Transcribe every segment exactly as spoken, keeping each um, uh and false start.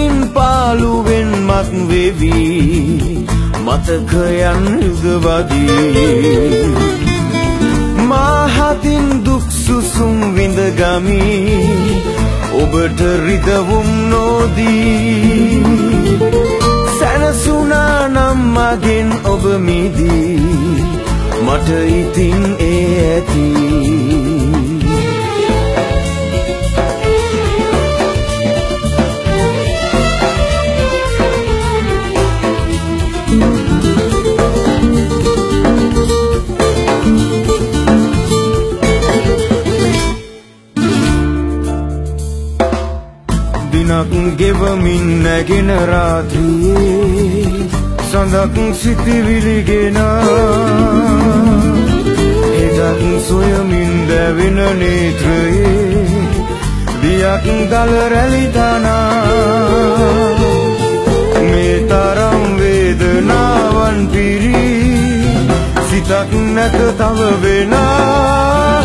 තනිකමින් පාළුවෙන් මත් වෙවි මතකයන් යුගවදී මාහතින් දුක් සුසුම් විඳගමි ඔබට රිදවුම් නොදී සැනසුනා නම් මගෙන් ඔබ මිදී මට ඉතින් ඒ ඇති දිනක් ගෙවමින් නැගෙන රාත්‍රියේ සඳක් සිතිවිලිගෙන එදක් සොයමින් දැවෙන නේත්‍රයේ දියක් දල රැලි තනා මේ තරම් වේදනාවන් පිරි සිතක් නැත තව වෙනා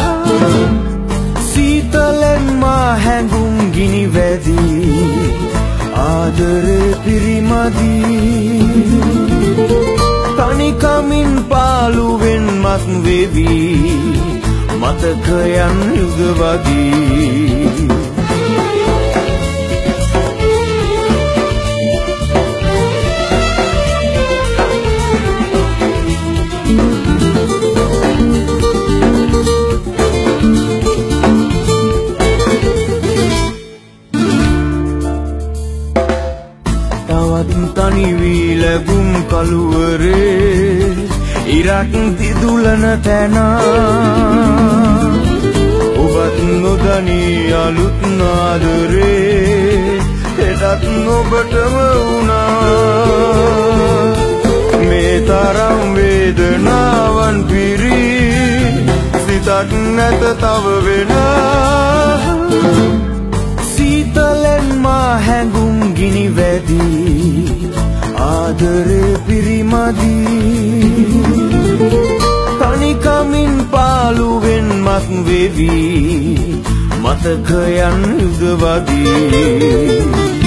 සීතලෙන් මා හැඟුම් ගිනි වැදී ආදරේ පිරිමදී තනිකමින් පාළුවෙන් මත් වෙවි මතකයන් යුගවදී තනි වී ලැබුම් කළුවරේ ඉරක් දිදුලන තැන ඔබත් නොදනී අලුත් නාදරේ එදත් ඔබටම වුණා මේ තරම් වේදනාවන් පිරි සිතක් නැත තව වෙනා සීතලෙන් මා හැඟුම් ගිනි වැදී ආදරේ පිරිමදී තනිකමින් පාළුවෙන් මත් වෙවි මතකයන් යුගවදී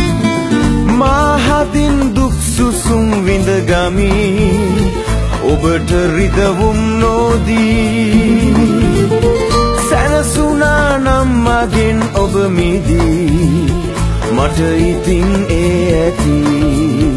මාහතින් දුක් සුසුම් විඳගමි ඔබට රිදවුම් නොදී සැනසුනා නම් මගෙන් ඔබ මිදී මට ඉතින් ඒ ඇති